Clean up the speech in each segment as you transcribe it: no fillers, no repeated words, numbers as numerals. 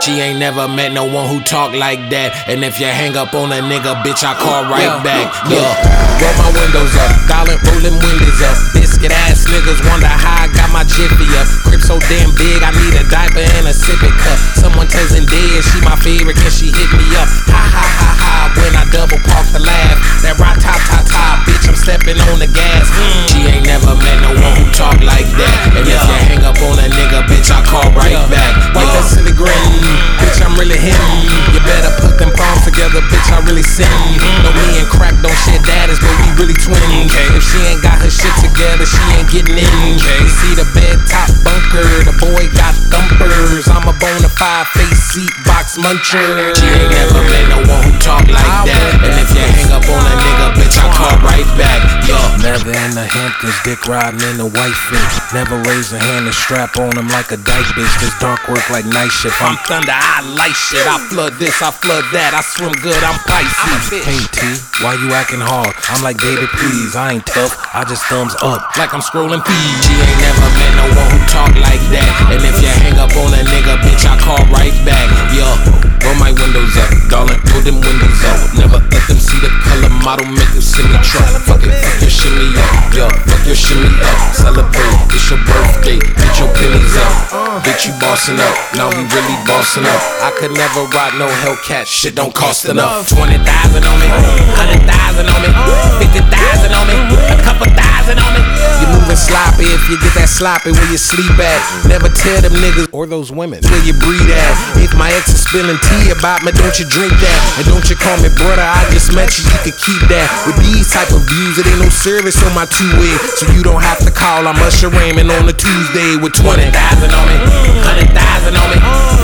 She ain't never met no one who talk like that. And if you hang up on a nigga, bitch, I call right back. Roll my windows up, rolling windows up. Biscuit ass niggas wonder how I got my jiffy up. Grip so damn big, I need a diaper and a sippy cup. Someone tells Zendaya she my favorite, can she hit me up? Ha ha ha ha, when I double park the laugh. That ra-ta-ta-ta, bitch, I'm stepping on the gas. She ain't never met no one who talk like that. And if you hang up on a nigga, bitch, I call right back. Like that silly grin. Bitch, I'm really him. You better put them palms together, bitch, I really sin. No, me and crack don't share daddies, but we really twins. If she ain't got her shit together, she ain't getting in. You see the bed top bunker, the boy got thumpers. I'm a bona fide face seat box muncher. She ain't never met no one who talk like that. And if you hang up on a nigga, bitch, I call right back. Never in the Hamptons, dick riding in the white fit. Never raise a hand and strap on him like a dyke bitch. This dark work like night shift. I'm thunder, I light shit. I flood this, I flood that. I swim good, I'm Pisces. Hey T, why you acting hard? I'm like, baby, please, I ain't tough, I just thumbs up. Like I'm scrolling feed. She ain't never met no one who talk like that. And if you hang up on a nigga, bitch, I call right back. Roll my windows up, darling, roll them windows up. Never let them see the color model, make them see me truck. Fuck it, fuck your shimmy up, fuck your shimmy up. Celebrate, it's your birthday, get your pennies up. Bitch, you bossing up, now we really bossing up. I could never ride no Hellcat, shit don't cost enough. 20,000 on me, 100,000 on me, 50,000 on me, a couple thousand on me. You moving sloppy if you get that sloppy where you sleep at. Never tell them niggas or those women where you breathe at. If my ex is spilling tea about me, don't you drink that. And don't you call me brother, I just met you, you can keep that. With these type of views, it ain't no service on my two-way. So you don't have to call, I'm Usher Raymond on a Tuesday with 20,000 on me, 100,000 on me,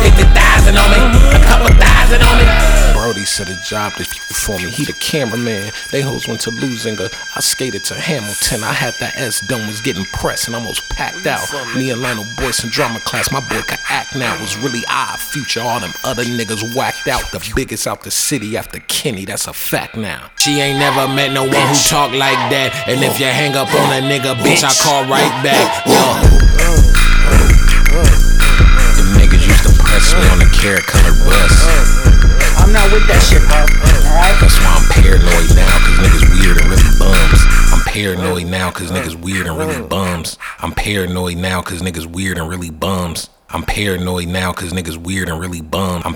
50,000 on me, a couple thousand on me. Brody said a job for me, he the cameraman. They hoes went to Luzinga, I skated to Hamilton. I had that S-dome, was getting pressed and almost packed out. Me and Lionel Boyce in drama class, my boy could act now. It was really odd future, all them other niggas whacked out. The biggest out the city after Kenny, that's a fact now. She ain't never met no one who talk like that. And if you hang up on a nigga, bitch, I call right back. Them niggas used to press me on the carrot colored bus. I'm not with that shit, bro. Alright? That's why I'm paranoid now, cause niggas weird and really bums. I'm paranoid now, cause niggas weird and really bums. I'm paranoid now, cause niggas weird and really bums. I'm paranoid now, cause niggas weird and really bums.